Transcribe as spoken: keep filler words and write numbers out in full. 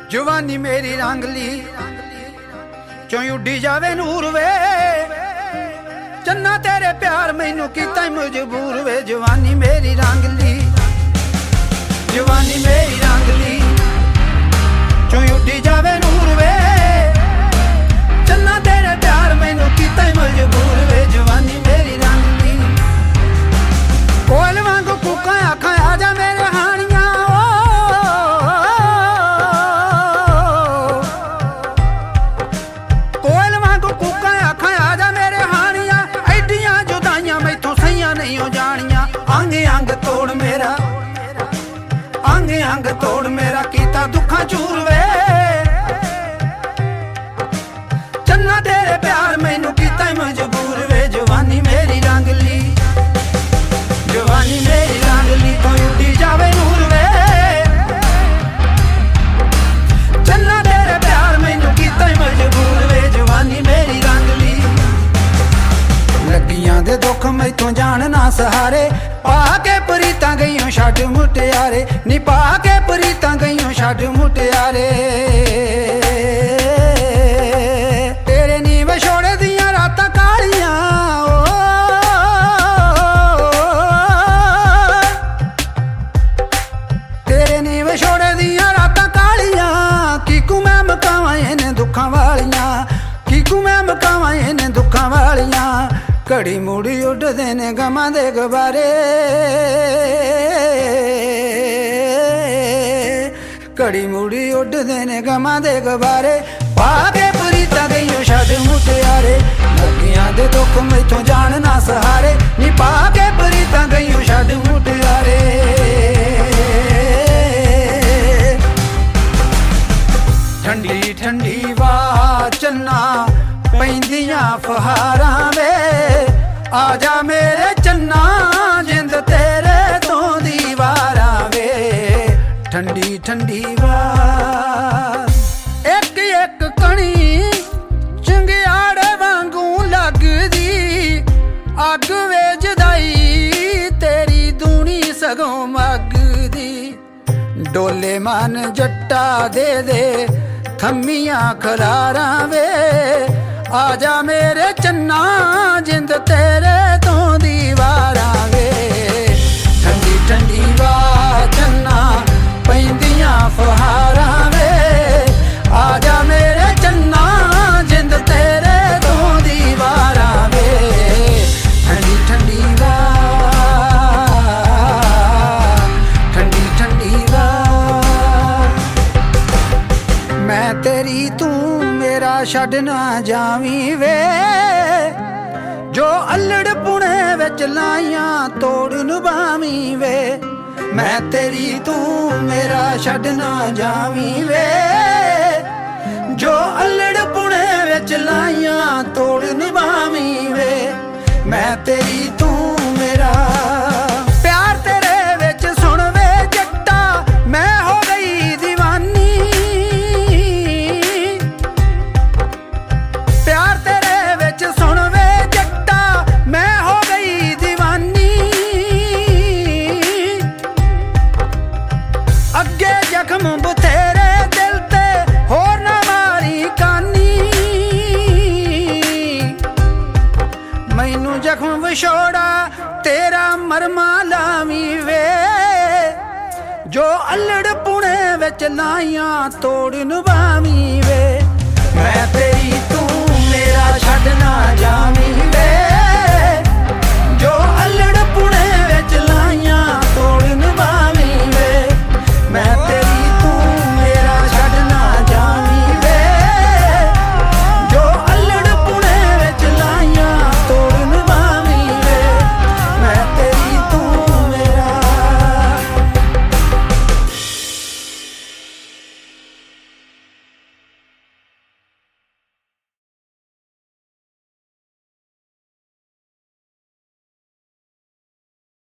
जवानी मेरी रंगली चों उड्डी जावे नूर वे चन्ना तेरे प्यार मैनू कीता मजबूर वे। जवानी मेरी रंगली जवानी मेरी रंगली चों उड्डी जावे नूर वे चन्ना तेरे प्यार मैनू कीता मजबूर वे। जवानी मेरी रंगली कोयल वांगू कूका आखा आजा मेरे हानिया कोयल वांगू कूका आखा आजा मेरे हानिया एडियां जुदाइयां मैथों सहियां नहीं हो जानियां। अंग अंग तोड़ मेरा अंग अंग तोड़ मेरा कीता दुखा चूर वे चन्ना तेरे प्यार मैनू कीता मजबूर वे। जवानी मेरी रंगली जवानी मेरी रंगली तो उड्डी जावे नूर वे चन्ना तेरे प्यार मैनू कीता मजबूर वे। जवानी मेरी रंगली लगियां दे दुख मैथों जान ना सहारे पा के परीतां गईयों छड्ड मुटियारे नी पा के परीतां गईयों छड्ड मुटियारे। तेरे नी विछोड़े दियां रातां कालियां तेरे नी विछोड़े दियां रातां कालियां कीकू मैं मकावां इन्हां दुखां वालियां कीकू मैं मकावां इन्हां दुखां वालियां। घड़ी मुड़ी उड्डदे ने गमां दे गुबारे घड़ी मुड़ी उड्डदे ने गमां दे गुबारे पा के परीतां गईयों छड्ड मुटियारे लगियां दे दुख मैथों जान ना सहारे नी पा के परीतां गईयों छड्ड मुटियारे। ठंडी ठंडी वाह चन्ना पैंदियां फहारां वे आजा मेरे चन्ना जिंद तेरे तो दीवारां वे। ठंडी ठंडी वाह एक एक कणी चंगियाड़े वांगू लगदी अग वे जुदाई तेरी दूनी सगों मगदी। डोले मन जट्टा दे दे थम्मियां खलारां वे आजा मेरे चन्ना जिंद तेरे तो दीवारां वे। ठंडी ठंडी वाह चन्ना पैंदियां फहारां वे आजा मेरे चन्ना जिंद तेरे तो दीवारां वे। ठंडी ठंडी वाह ठंडी ठंडी वाह मैं तेरी तू मेरा छड्ड ना जावी वे जो अल्लड़ पुणे विच लाइयां तोड़ निभावी वे। मैं तेरी तू मेरा छड्ड ना जावी वे जो अल्लड़ पुणे विच लाइयां तोड़ निभावी वे। मैं तेरी तू मेरा प्यार तेरे विच सुन वे जट्टा मैं हो गई दीवानी प्यार तेरे विच सुन वे जट्टा मैं हो गई दीवानी। अगे जख्म बथेरे दिल ते होर ना मारी कानी मैनू जख्म विछोड़ा तेरा मरमा लावी वे जो अल्लड़ पुणे विच लाइयां तोड़ निभावी वे। मैं तेरी तू मेरा छड्ड ना जावी वे